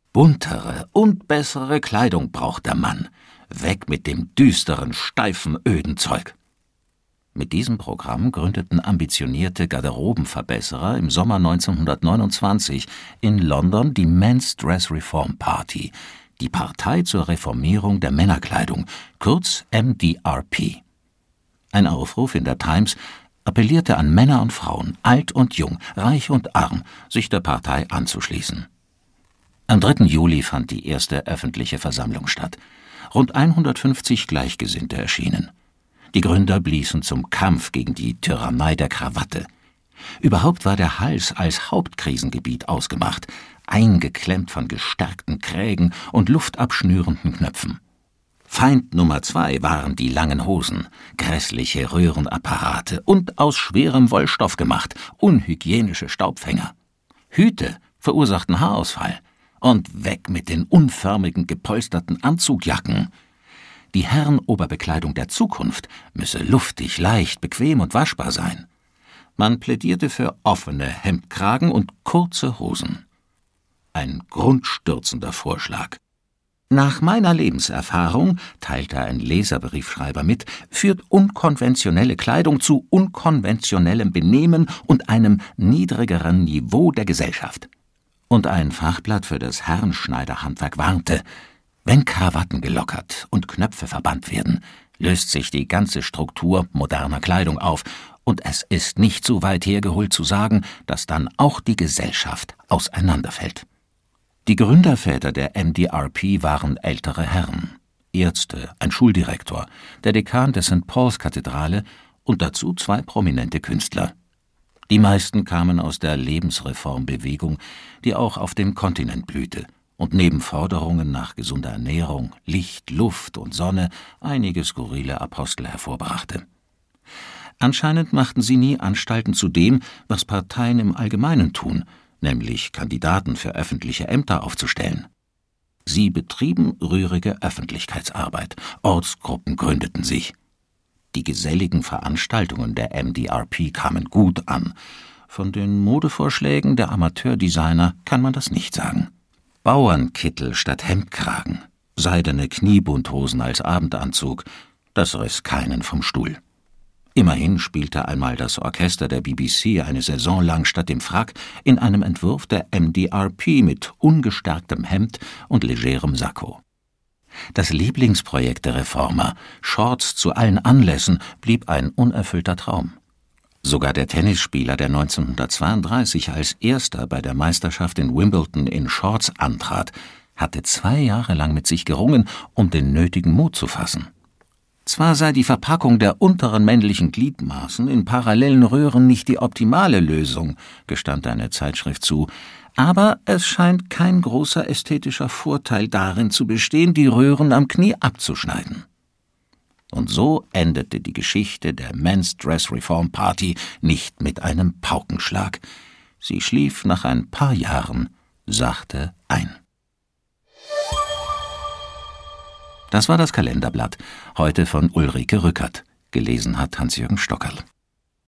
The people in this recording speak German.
Buntere und bessere Kleidung braucht der Mann. Weg mit dem düsteren, steifen, öden Zeug. Mit diesem Programm gründeten ambitionierte Garderobenverbesserer im Sommer 1929 in London die Men's Dress Reform Party, die Partei zur Reformierung der Männerkleidung, kurz MDRP. Ein Aufruf in der Times appellierte an Männer und Frauen, alt und jung, reich und arm, sich der Partei anzuschließen. Am 3. Juli fand die erste öffentliche Versammlung statt. Rund 150 Gleichgesinnte erschienen. Die Gründer bliesen zum Kampf gegen die Tyrannei der Krawatte. Überhaupt war der Hals als Hauptkrisengebiet ausgemacht, eingeklemmt von gestärkten Krägen und luftabschnürenden Knöpfen. Feind Nummer 2 waren die langen Hosen, grässliche Röhrenapparate und aus schwerem Wollstoff gemacht, unhygienische Staubfänger. Hüte verursachten Haarausfall. Und weg mit den unförmigen, gepolsterten Anzugjacken. Die Herrenoberbekleidung der Zukunft müsse luftig, leicht, bequem und waschbar sein. Man plädierte für offene Hemdkragen und kurze Hosen. Ein grundstürzender Vorschlag. Nach meiner Lebenserfahrung, teilte ein Leserbriefschreiber mit, führt unkonventionelle Kleidung zu unkonventionellem Benehmen und einem niedrigeren Niveau der Gesellschaft. Und ein Fachblatt für das Herrenschneiderhandwerk warnte: Wenn Krawatten gelockert und Knöpfe verbannt werden, löst sich die ganze Struktur moderner Kleidung auf, und es ist nicht zu weit hergeholt zu sagen, dass dann auch die Gesellschaft auseinanderfällt. Die Gründerväter der MDRP waren ältere Herren, Ärzte, ein Schuldirektor, der Dekan der St. Paul's-Kathedrale und dazu 2 prominente Künstler. Die meisten kamen aus der Lebensreformbewegung, die auch auf dem Kontinent blühte und neben Forderungen nach gesunder Ernährung, Licht, Luft und Sonne einige skurrile Apostel hervorbrachte. Anscheinend machten sie nie Anstalten zu dem, was Parteien im Allgemeinen tun, nämlich Kandidaten für öffentliche Ämter aufzustellen. Sie betrieben rührige Öffentlichkeitsarbeit, Ortsgruppen gründeten sich. Die geselligen Veranstaltungen der MDRP kamen gut an. Von den Modevorschlägen der Amateurdesigner kann man das nicht sagen. Bauernkittel statt Hemdkragen, seidene Kniebundhosen als Abendanzug, das riss keinen vom Stuhl. Immerhin spielte einmal das Orchester der BBC eine Saison lang statt dem Frack in einem Entwurf der MDRP mit ungestärktem Hemd und legerem Sakko. Das Lieblingsprojekt der Reformer, Shorts zu allen Anlässen, blieb ein unerfüllter Traum. Sogar der Tennisspieler, der 1932 als Erster bei der Meisterschaft in Wimbledon in Shorts antrat, hatte 2 Jahre lang mit sich gerungen, um den nötigen Mut zu fassen. Zwar sei die Verpackung der unteren männlichen Gliedmaßen in parallelen Röhren nicht die optimale Lösung, gestand eine Zeitschrift zu, aber es scheint kein großer ästhetischer Vorteil darin zu bestehen, die Röhren am Knie abzuschneiden. Und so endete die Geschichte der Men's Dress Reform Party nicht mit einem Paukenschlag. Sie schlief nach ein paar Jahren sachte ein. Das war das Kalenderblatt, heute von Ulrike Rückert. Gelesen hat Hans-Jürgen Stockerl.